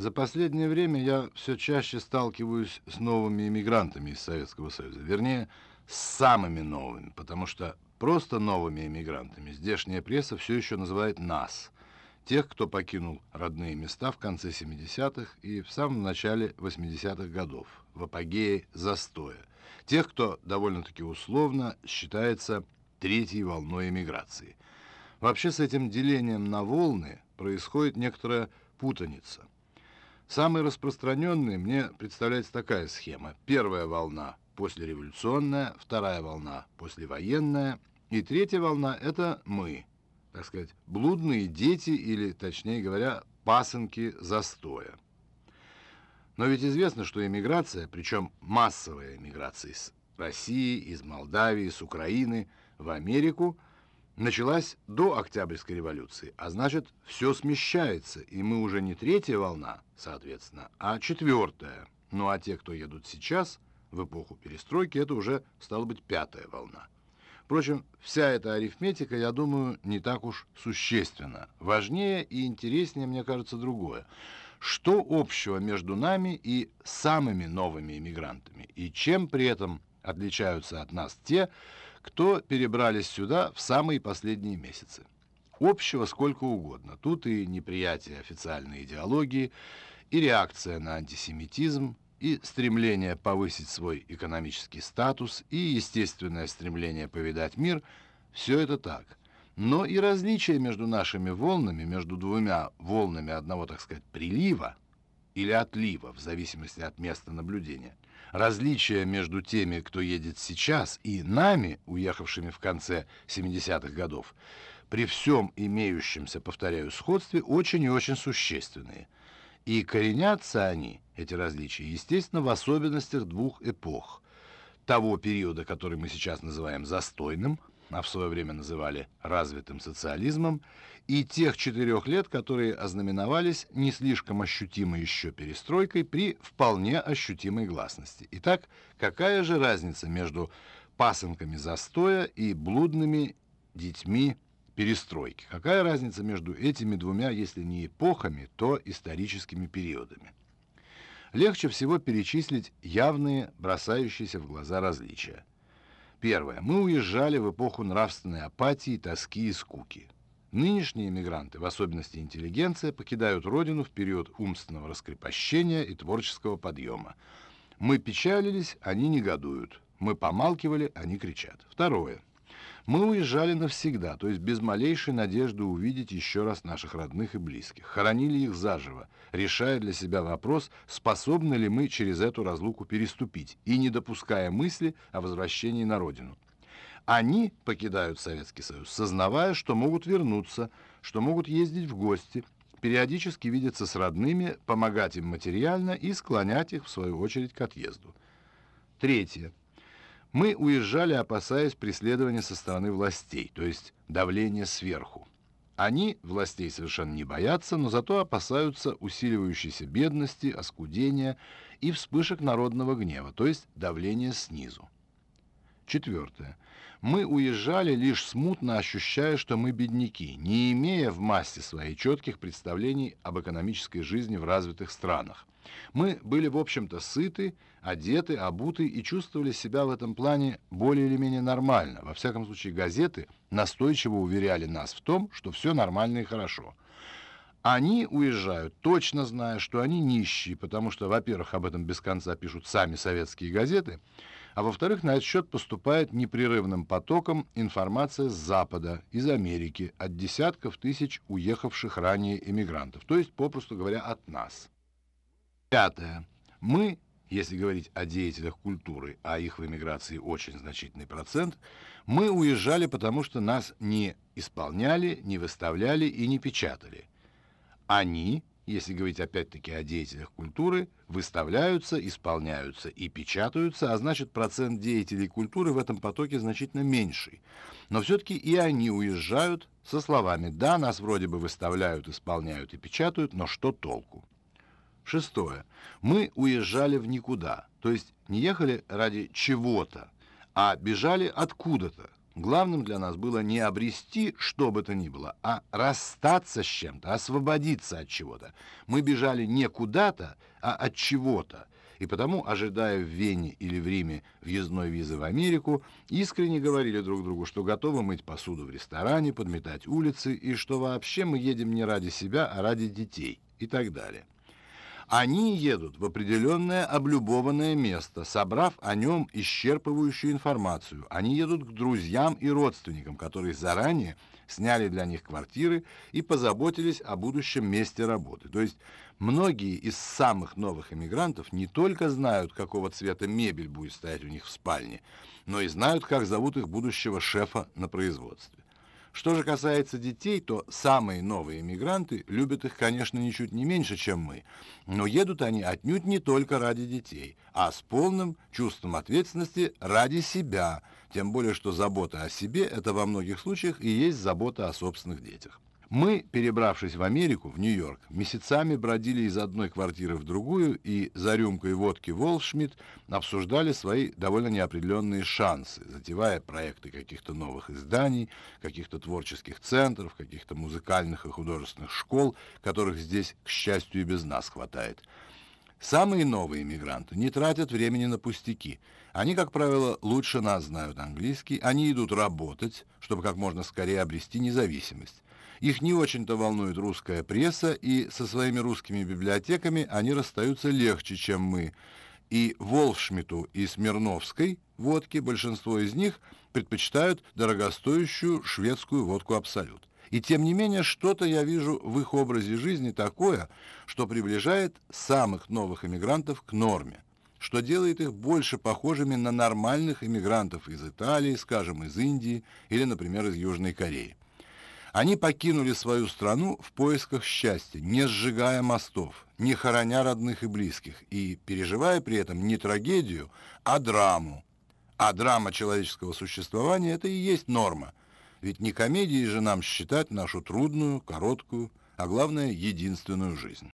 За последнее время я все чаще сталкиваюсь с новыми иммигрантами из Советского Союза. Вернее, с самыми новыми, потому что просто новыми иммигрантами здешняя пресса все еще называет нас, тех, кто покинул родные места в конце 70-х и в самом начале 80-х годов, в апогее застоя. Тех, кто довольно-таки условно считается третьей волной эмиграции. Вообще с этим делением на волны происходит некоторая путаница. Самой распространенной мне представляется такая схема. Первая волна послереволюционная, вторая волна послевоенная, и третья волна – это мы, так сказать, блудные дети или, точнее говоря, пасынки застоя. Но ведь известно, что эмиграция, причем массовая эмиграция из России, из Молдавии, с Украины в Америку, началась до Октябрьской революции, а значит, все смещается, и мы уже не третья волна, соответственно, а четвертая. Ну а те, кто едут сейчас, в эпоху перестройки, это уже, стало быть, пятая волна. Впрочем, вся эта арифметика, я думаю, не так уж существенна. Важнее и интереснее, мне кажется, другое. Что общего между нами и самыми новыми иммигрантами? И чем при этом отличаются от нас те, кто перебрались сюда в самые последние месяцы? Общего сколько угодно. Тут и неприятие официальной идеологии, и реакция на антисемитизм, и стремление повысить свой экономический статус, и естественное стремление повидать мир – все это так. Но и различия между нашими волнами, между двумя волнами одного, так сказать, прилива или отлива, в зависимости от места наблюдения, различия между теми, кто едет сейчас, и нами, уехавшими в конце 70-х годов, при всем имеющемся, повторяю, сходстве, очень и очень существенные. И коренятся они, эти различия, естественно, в особенностях двух эпох. Того периода, который мы сейчас называем застойным, а в свое время называли развитым социализмом, и тех 4 лет, которые ознаменовались не слишком ощутимой еще перестройкой при вполне ощутимой гласности. Итак, какая же разница между пасынками застоя и блудными детьми перестройки? Какая разница между этими двумя, если не эпохами, то историческими периодами? Легче всего перечислить явные, бросающиеся в глаза различия. Первое. Мы уезжали в эпоху нравственной апатии, тоски и скуки. Нынешние эмигранты, в особенности интеллигенция, покидают родину в период умственного раскрепощения и творческого подъема. Мы печалились, они негодуют. Мы помалкивали, они кричат. Второе. Мы уезжали навсегда, то есть без малейшей надежды увидеть еще раз наших родных и близких. Хоронили их заживо, решая для себя вопрос, способны ли мы через эту разлуку переступить, и не допуская мысли о возвращении на родину. Они покидают Советский Союз, сознавая, что могут вернуться, что могут ездить в гости, периодически видеться с родными, помогать им материально и склонять их, в свою очередь, к отъезду. Третье. Мы уезжали, опасаясь преследования со стороны властей, то есть давления сверху. Они властей совершенно не боятся, но зато опасаются усиливающейся бедности, оскудения и вспышек народного гнева, то есть давления снизу. Четвертое. Мы уезжали, лишь смутно ощущая, что мы бедняки, не имея в массе своей четких представлений об экономической жизни в развитых странах. Мы были, в общем-то, сыты, одеты, обуты и чувствовали себя в этом плане более или менее нормально. Во всяком случае, газеты настойчиво уверяли нас в том, что все нормально и хорошо. Они уезжают, точно зная, что они нищие, потому что, во-первых, об этом без конца пишут сами советские газеты, а во-вторых, на этот счет поступает непрерывным потоком информация с Запада, из Америки, от десятков тысяч уехавших ранее эмигрантов, то есть, попросту говоря, от нас. Пятое. Мы, если говорить о деятелях культуры, а их в эмиграции очень значительный процент, мы уезжали, потому что нас не исполняли, не выставляли и не печатали. Они, если говорить опять-таки о деятелях культуры, выставляются, исполняются и печатаются, а значит, процент деятелей культуры в этом потоке значительно меньший. Но все-таки и они уезжают со словами «да, нас вроде бы выставляют, исполняют и печатают, но что толку?». Шестое. Мы уезжали в никуда, то есть не ехали ради чего-то, а бежали откуда-то. Главным для нас было не обрести что бы то ни было, а расстаться с чем-то, освободиться от чего-то. Мы бежали не куда-то, а от чего-то. И потому, ожидая в Вене или в Риме въездной визы в Америку, искренне говорили друг другу, что готовы мыть посуду в ресторане, подметать улицы, и что вообще мы едем не ради себя, а ради детей и так далее. Они едут в определенное облюбованное место, собрав о нем исчерпывающую информацию. Они едут к друзьям и родственникам, которые заранее сняли для них квартиры и позаботились о будущем месте работы. То есть многие из самых новых эмигрантов не только знают, какого цвета мебель будет стоять у них в спальне, но и знают, как зовут их будущего шефа на производстве. Что же касается детей, то самые новые эмигранты любят их, конечно, ничуть не меньше, чем мы, но едут они отнюдь не только ради детей, а с полным чувством ответственности ради себя, тем более, что забота о себе – это во многих случаях и есть забота о собственных детях. Мы, перебравшись в Америку, в Нью-Йорк, месяцами бродили из одной квартиры в другую и за рюмкой водки «Волшмидт» обсуждали свои довольно неопределенные шансы, затевая проекты каких-то новых изданий, каких-то творческих центров, каких-то музыкальных и художественных школ, которых здесь, к счастью, и без нас хватает. Самые новые иммигранты не тратят времени на пустяки. Они, как правило, лучше нас знают английский, они идут работать, чтобы как можно скорее обрести независимость. Их не очень-то волнует русская пресса, и со своими русскими библиотеками они расстаются легче, чем мы. И Волшмитту и Смирновской водке большинство из них предпочитают дорогостоящую шведскую водку «Абсолют». И тем не менее, что-то я вижу в их образе жизни такое, что приближает самых новых иммигрантов к норме, что делает их больше похожими на нормальных иммигрантов из Италии, скажем, из Индии или, например, из Южной Кореи. Они покинули свою страну в поисках счастья, не сжигая мостов, не хороня родных и близких, и переживая при этом не трагедию, а драму. А драма человеческого существования – это и есть норма. Ведь не комедией же нам считать нашу трудную, короткую, а главное, единственную жизнь.